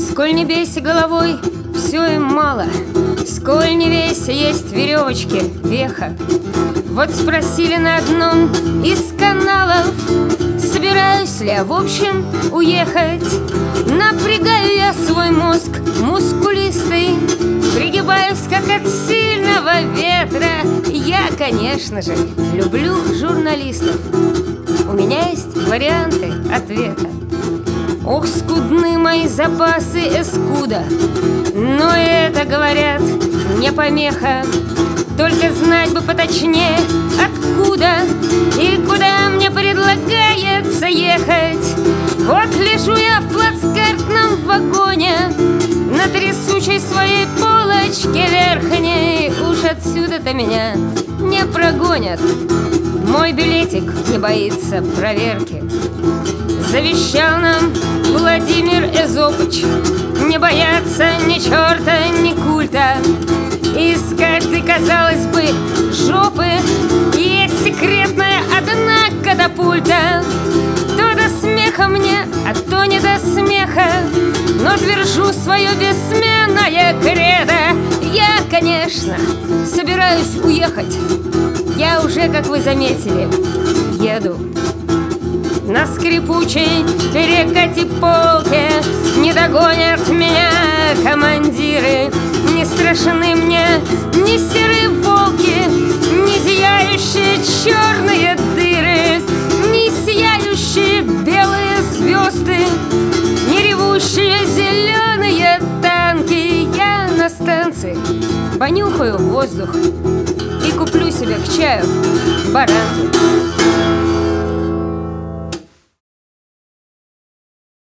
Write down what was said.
Сколь не бейся головой, все им мало. Сколь не вейся, есть веревочки, веха. Вот спросили на одном из каналов, собираюсь ли я в общем уехать. Напрягаю я свой мозг мускулистый, пригибаюсь, как от сильного ветра. Я, конечно же, люблю журналистов. У меня есть варианты ответа. Ох, скудны мои запасы эскуда, но это, говорят, не помеха. Только знать бы поточнее, откуда и куда мне предлагается ехать. Вот лежу я в плацкартном вагоне на трясучей своей полочке верхней. Уж отсюда-то меня не прогонят. Мой билетик не боится проверки. Завещал нам Владимир Эзопыч не бояться ни черта, ни культа. Из каждой, казалось бы, жопы есть секретная одна катапульта. То до смеха мне, а то не до смеха, но твержу свое бессменное кредо. Я, конечно, собираюсь уехать. Я уже, как вы заметили, еду. На скрипучей перекати полке не догонят меня командиры. Не страшны мне ни серые волки, ни зияющие черные дыры, ни сияющие белые звезды, ни ревущие зеленые танки. Я на станции понюхаю воздух и куплю себе к чаю баранки.